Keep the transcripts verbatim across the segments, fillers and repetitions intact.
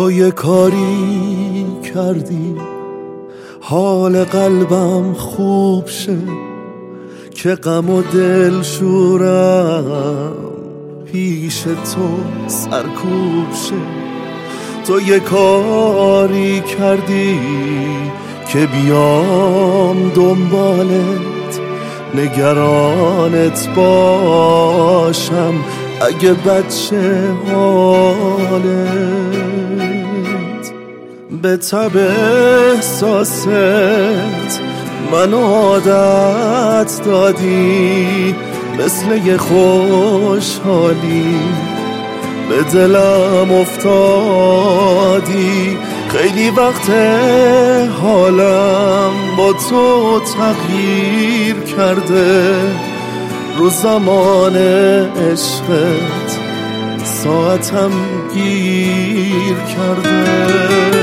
تو یه کاری کردی حال قلبم خوب شه که غم و دل شورم پیش تو سرکوب شه. تو یه کاری کردی که بیام دنبالت نگرانت باشم اگه بچه حالت. به تب احساست من عادت دادی مثل یه خوشحالی به دلم افتادی. خیلی وقت حالم با تو تغییر کرده رو زمان عشقت ساعتم گیر کرده.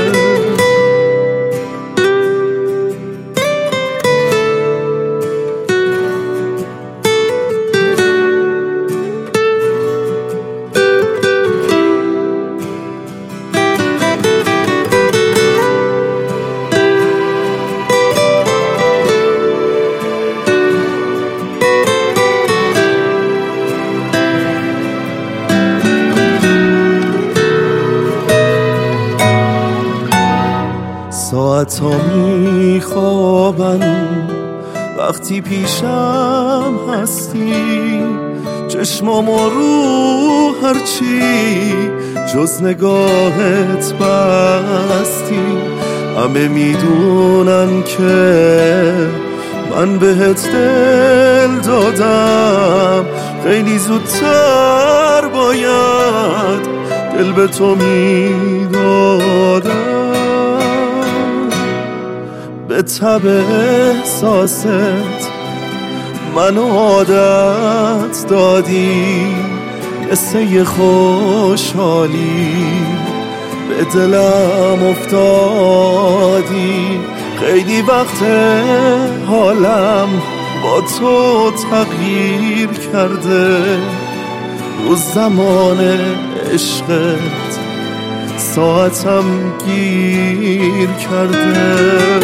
ساعت ها می خوابن وقتی پیشم هستی، چشمام رو هرچی جز نگاهت بستی. همه میدونن که من بهت دل دادم، خیلی زودتر باید دل به تو میدادم. به تب احساست منو عادت دادی مثل یه خوشحالی به دلم افتادی. خیلی وقت حالم با تو تغییر کرده رو زمان عشقت ساعتم گیر کرده.